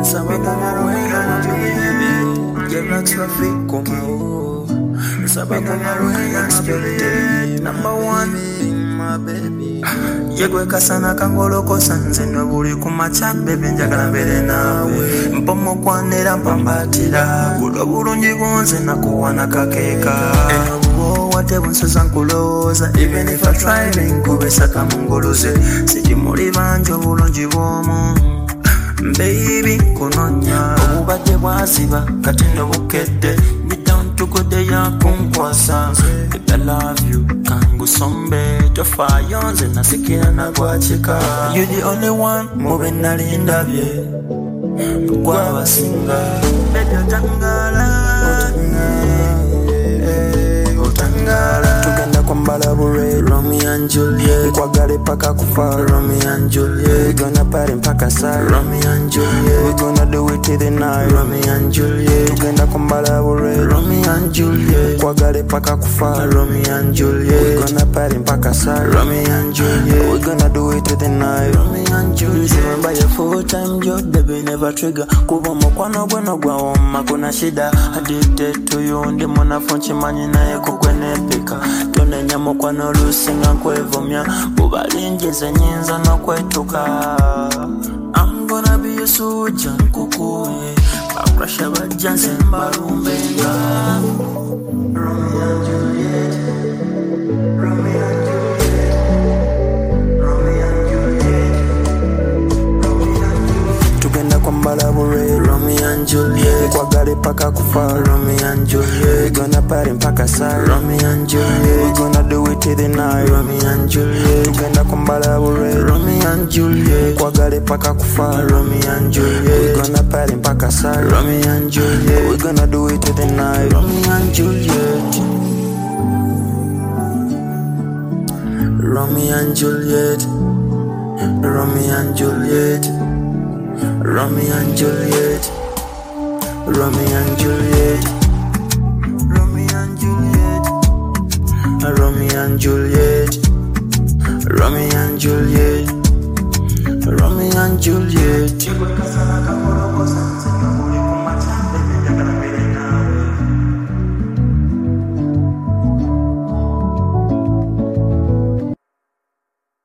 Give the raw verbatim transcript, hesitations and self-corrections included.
Sabagana Roya, Jeblax Rafi, Komao, Sabagana Roya, Spirit, number one, my baby. Yegwe kasana kangoloko sanze nobuli kumacha bebe njagala mbere nawe mpomo kwanera mpambatira gulo bulungi gonze nakuwana kakeka ebo wate bunsoza nkuloza even if I try nkubesa kamungoloze sijimuli banjo bulungi bwomu baby kunonya obubadde bwaziba kati nobukedde tukude ya kunkwasa I love you kangusombe tofayonze nasikira nagwachika you the only one mube nalindabye gwabasinga bedo tangala utangala tugenda kwambala bure Romeo and Juliet kwagale paka kufa Romeo and Juliet we gonna party mpaka saa Romeo and Juliet we gonna do it till the night Romeo and Juliet tugenda kwambala bure Romeo and Juliet kwagale paka kufa Romeo and Juliet we gonna party mpaka saa Romeo and Juliet we gonna do it till the night Romeo and Juliet remember your full time job baby never trigger kuba mokwano gweno gwa woma kuna shida addicted to you ndi mona fonchi manyi naye kukwene pika tonenya mokwano lusinga nkwevomya bubalinjeze nyinza nokwetuka I'm gonna be a soldier nkukuye bakrasha bajanse mbalumbenga Romeo and Juliet Romeo and Juliet Romeo and Juliet Romeo and Juliet tugenda kwambala bure Romeo and Juliet kwagale paka kufa Romeo and Juliet we gonna party mpaka saa Romeo and Juliet we gonna do it till the night Romeo and Juliet tugenda kwambala bure Romeo and Juliet kwagale paka kufa Romeo and Juliet we gonna party mpaka saa Romeo and Juliet we gonna do it till the night Romeo and Juliet Romeo and Juliet Romeo and Juliet Romeo and Juliet Romeo and Juliet